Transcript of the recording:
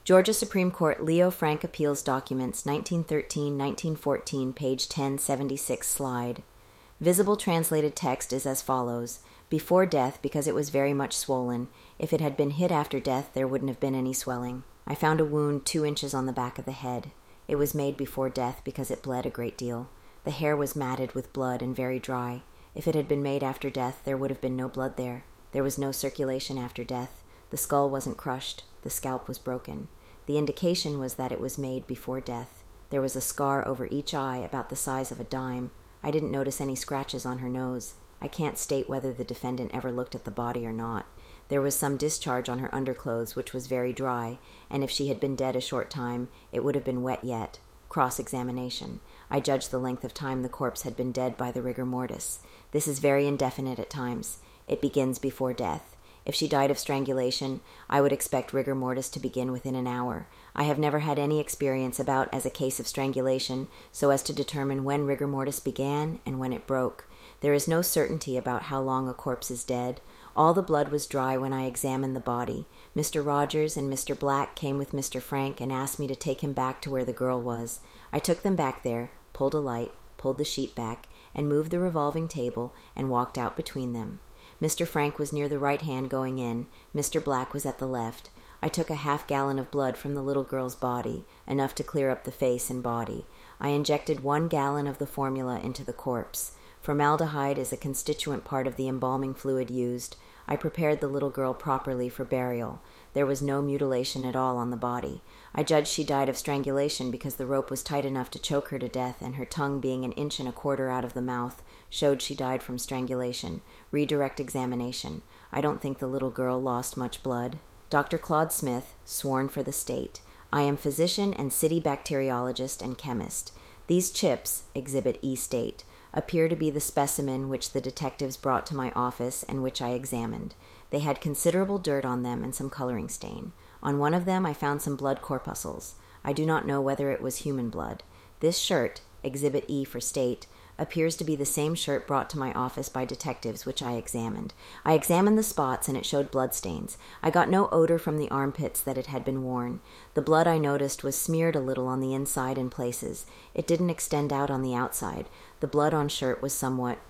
Georgia Supreme Court Leo Frank Appeals Documents, 1913-1914, page 1076 slide. Visible translated text is as follows. Before death, because it was very much swollen. If it had been hit after death, there wouldn't have been any swelling. I found a wound 2 inches on the back of the head. It was made before death because it bled a great deal. The hair was matted with blood and very dry. If it had been made after death, there would have been no blood there. There was no circulation after death. The skull wasn't crushed. The scalp was broken. The indication was that it was made before death. There was a scar over each eye about the size of a dime. I didn't notice any scratches on her nose. I can't state whether the defendant ever looked at the body or not. There was some discharge on her underclothes, which was very dry, and if she had been dead a short time, it would have been wet yet. Cross-examination. I judged the length of time the corpse had been dead by the rigor mortis. This is very indefinite at times. It begins before death. If she died of strangulation, I would expect rigor mortis to begin within an hour. I have never had any experience about as a case of strangulation so as to determine when rigor mortis began and when it broke. There is no certainty about how long a corpse is dead. All the blood was dry when I examined the body. Mr. Rogers and Mr. Black came with Mr. Frank and asked me to take him back to where the girl was. I took them back there, pulled a light, pulled the sheet back, and moved the revolving table and walked out between them. Mr. Frank was near the right hand going in. Mr. Black was at the left. I took a half-gallon of blood from the little girl's body, enough to clear up the face and body. I injected 1 gallon of the formula into the corpse. Formaldehyde is a constituent part of the embalming fluid used. I prepared the little girl properly for burial. There was no mutilation at all on the body. I judged she died of strangulation because the rope was tight enough to choke her to death, and her tongue being 1 1/4 inches out of the mouth showed she died from strangulation. Redirect examination. I don't think the little girl lost much blood. Dr. Claude Smith, sworn for the state. I am physician and city bacteriologist and chemist. These chips, Exhibit E state, appear to be the specimen which the detectives brought to my office and which I examined. They had considerable dirt on them and some coloring stain. On one of them I found some blood corpuscles. I do not know whether it was human blood. This shirt, Exhibit E for state, appears to be the same shirt brought to my office by detectives, which I examined. I examined the spots, and it showed bloodstains. I got no odor from the armpits that it had been worn. The blood, I noticed, was smeared a little on the inside in places. It didn't extend out on the outside. The blood on shirt was somewhat